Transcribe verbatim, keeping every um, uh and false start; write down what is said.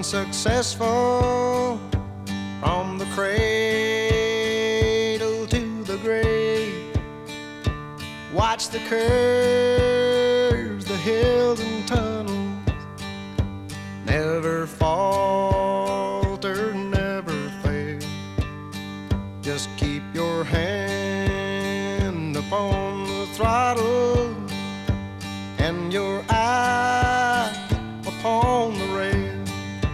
been successful from the cradle to the grave. Watch the curves, the hills and tunnels, never falter, never fail. Just keep your hand upon the throttle and your eyes